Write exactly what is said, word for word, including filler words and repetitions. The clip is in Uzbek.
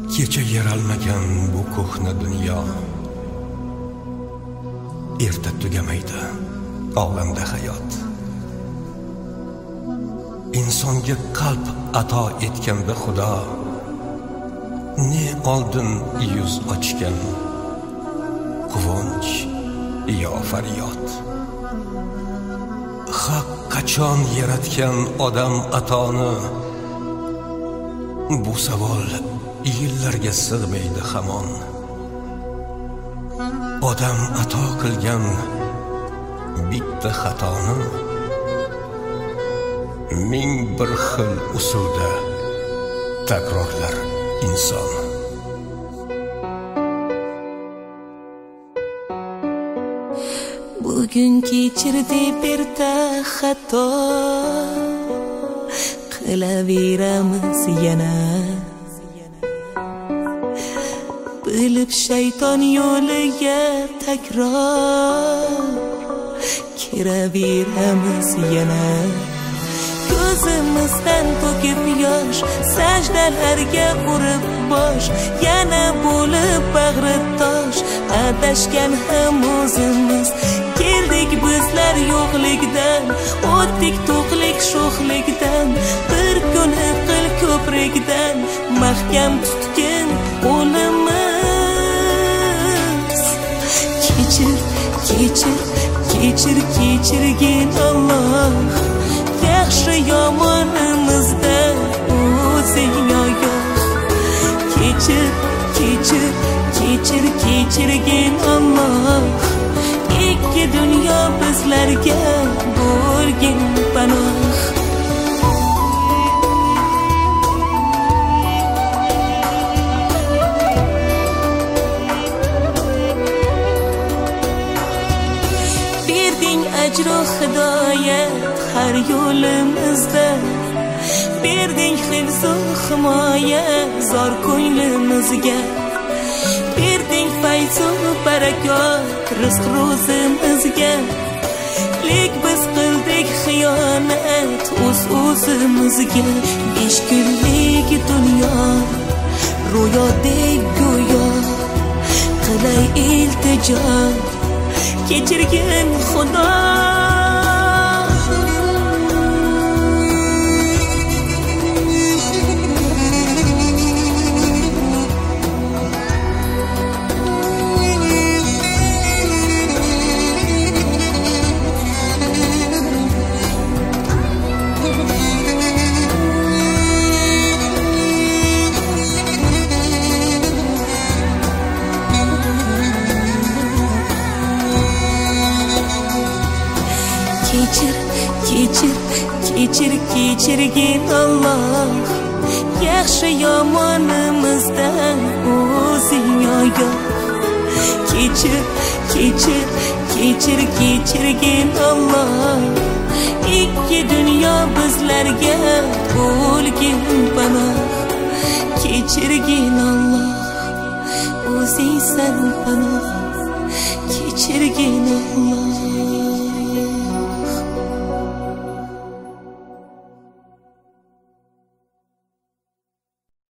Kecha yaralmagan bu ko'hna dunyo, erta tugamaydi olamda hayot. Insonga qalb ato etganda Xudo, ne oldin yuz ochgan quvonch yo faryod. Haq qachon yaratgan odam atoni, bu savol yillarga sig'maydi hamon. Odam ato qilgan bitta xatoni ming bir xil usulda takrorlar inson. Bugun kechirdi berta xato, qilaveramiz yana. Bilib shayton yo'liga takror kiraveramiz yana. Ko'zimizdan to'kib yosh, sajdalarga urib bosh, yana bo'lib bag'ri tosh. Adashgan ham o'zimiz, keldik bizlar yo'qlikdan, o'tdik to'qlik sho'xlikdan. Bir kun qil ko'prikdan mahkam tutgan o'limiz. Kechir, kechir, kechir, kechirgin Alloh, yaxshi yomonimizda o'zing ogoh. Kechir, kechir, kechir, kechirgin Alloh, ikki dunyo bizlarga bo'lgin panoh. Berding ajru hidoyat har yo'limizda, berding hifzu himoya zor ko'nglimizga, berding fayzu barakot rizq ro'zimizga. Lek biz qildik xiyonat o'z o'zimizga. Besh kunlik dunyo ro'yodek go'yo, qilay iltijo kechirgin Xudo. Kechir, kechir, kechir, kechirgin Alloh, yaxshi yomonimizdan o'zing ogoh. Kechir, kechir, kechir, kechirgin Alloh, ikki dunyo bizlarga bo'lgin panoh. Kechirgin Alloh, o'zingsan panoh. Kechirgin Alloh.